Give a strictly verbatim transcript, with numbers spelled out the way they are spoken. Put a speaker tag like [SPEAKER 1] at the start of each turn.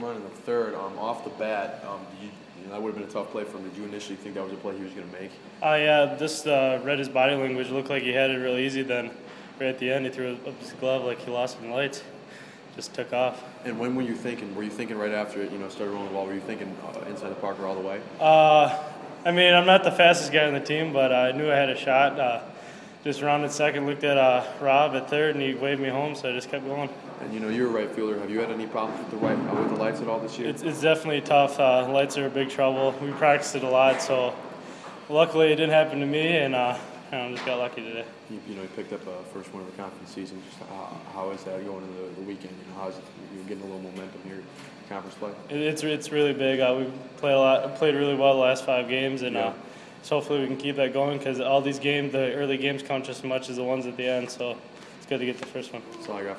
[SPEAKER 1] Run in the third, um, off the bat, um, you, you know, that would have been a tough play for him. Did you initially think that was a play he was going to make?
[SPEAKER 2] Uh, yeah, just uh, read his body language. It looked like he had it real easy. Then, right at the end, he threw up his glove like he lost some lights. Just took off.
[SPEAKER 1] And when were you thinking? Were you thinking right after it, you know, started rolling the ball? Were you thinking uh, inside the park or all the way?
[SPEAKER 2] Uh, I mean, I'm not the fastest guy on the team, but I knew I had a shot. Uh, just rounded second, looked at uh, Rob at third, and he waved me home, so I just kept going.
[SPEAKER 1] And you know, you're a right fielder. Have you had any problems with the right uh, with the lights at all this year?
[SPEAKER 2] It's, it's definitely tough. Uh, lights are a big trouble. We practiced it a lot, so luckily it didn't happen to me, and uh, I just got lucky today.
[SPEAKER 1] You, you know, you picked up a first win of the conference season. Just how, how is that going into the, the weekend? You know, how is it, you're getting a little momentum here, conference play?
[SPEAKER 2] It, it's it's really big. Uh, we played a lot, played really well the last five games, and
[SPEAKER 1] yeah.
[SPEAKER 2] uh, so hopefully we can keep that going because all these games, the early games count just as much as the ones at the end. So it's good to get the first one.
[SPEAKER 1] That's all I got.